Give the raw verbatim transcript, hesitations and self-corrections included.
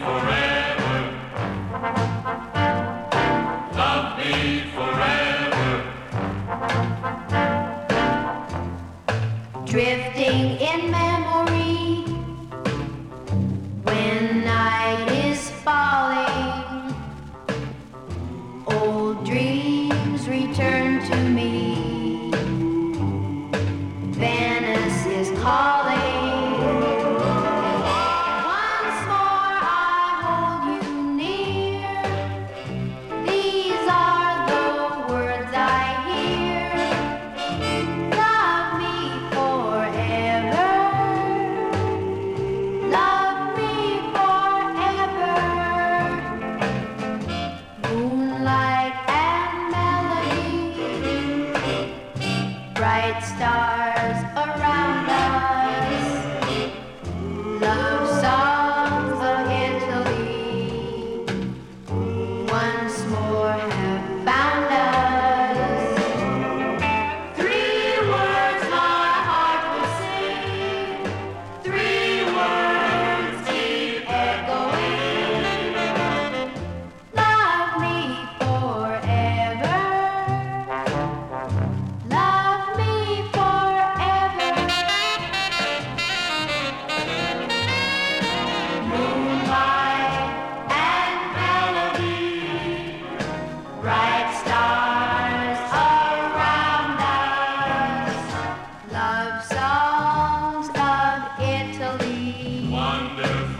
forever. Love me forever. Drifting in memory when night is falling, old dreams return to me. Venice is calling. Once more I hold you near. These are the words I hear. Love me forever. Love me forever. Moonlight and melody, bright stars around us, love songs of Italy once more have found us. Three words my heart will sing, three words keep echoing. Love me forever. Love me forever. Moonlight and melody, bright stars around us, love songs of Italy. Wonderful.